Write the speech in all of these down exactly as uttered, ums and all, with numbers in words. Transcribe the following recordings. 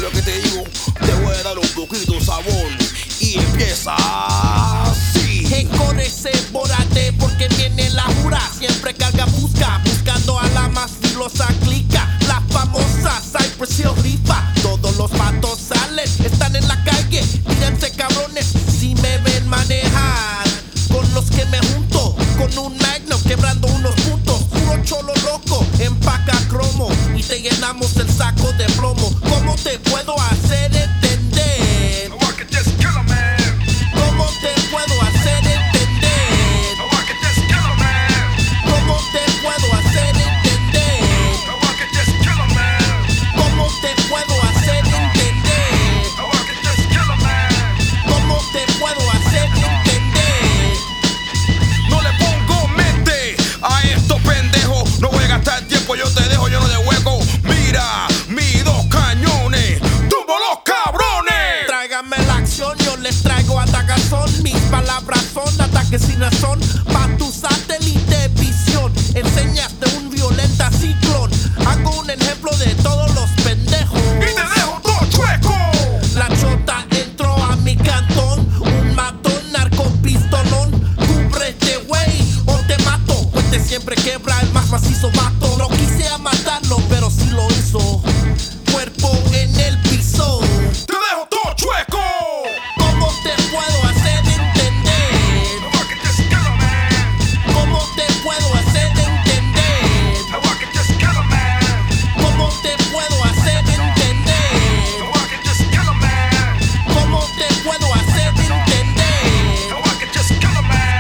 lo que te digo, te voy a dar un poquito de sabor. Y empieza así. Hey, córrese, bórate, porque viene la jura. Siempre carga busca, buscando a la más filosa clica. La famosa Cypress Hill rifa. Todos los patos salen, están en la calle. Tírense cabrones, si me ven manejar. Con los que me junto, con un Magnum quebrando unos puntos. Puro cholo loco, empaca cromo. Y te llenamos el saco de plomo. ¿Cómo te puedo hacer entender? No, I can just kill 'em, man. ¿Cómo te puedo hacer entender? No, I can just kill 'em, man. ¿Cómo te puedo hacer entender? No, I can just kill 'em, man. ¿Cómo te puedo hacer entender? No, I can just kill 'em, man. ¿Cómo te puedo hacer entender? No le pongo mente a estos pendejos. No voy a gastar tiempo, yo te dejo lleno de hueco. Mira, mis dos cañones, tumbo los cabrones. Tráigame la acción, yo les traigo atacazón. Mis palabras son ataques sin razón. Pa' tu satélite visión, enseñaste un violenta ciclón. Hago un ejemplo de todos los pendejos. Y te dejo todo chueco. La chota entró a mi cantón. Un matón, narcopistolón. Cúbrete, wey, o te mato. Pues te siempre quebra el más macizo vato. No quise a matarlo, pero sí lo hizo. Cuerpo en el piso. Te dejo todo chueco. ¿Cómo te puedo hacer entender? No, I can just kill 'em, man. ¿Cómo te puedo hacer entender? No, I can just kill 'em, man. ¿Cómo te puedo hacer entender? No, I can just kill 'em, man. ¿Cómo te puedo hacer entender? No, I can just kill 'em, man.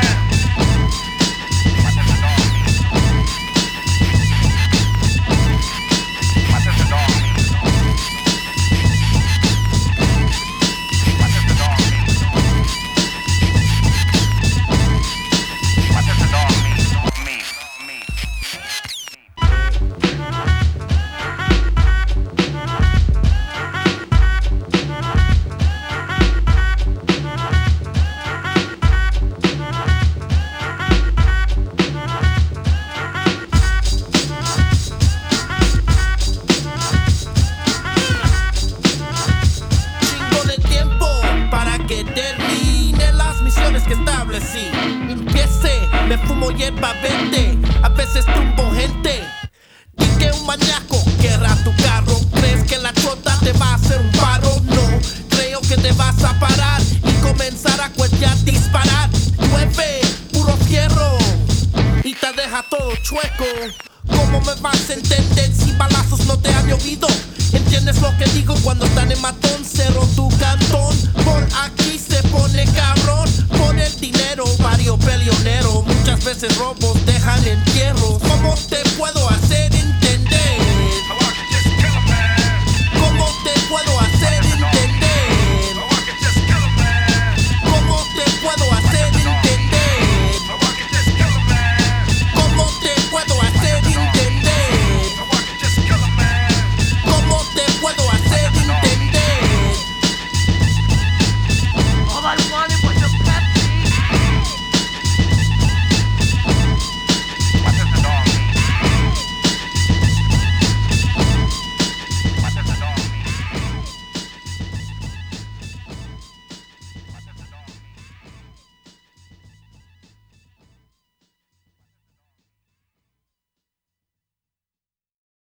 Chingo de tiempo para que termine las misiones que establecí. Empiece, me fumo hierba verde, a veces tumbo gente. Y que un maníaco querrá tu carro. ¿Crees que la chota te va a hacer un paro? No, creo que te vas a parar y comenzar a cuetear, disparar. Llueve, puro fierro y te deja todo chueco. ¿Cómo me vas a entender si balazos no te han llovido? ¿Entiendes lo que digo cuando están en matón? Cerro tu cantón, por aquí se pone cabrón. Por el dinero, vario peleonero, muchas veces robos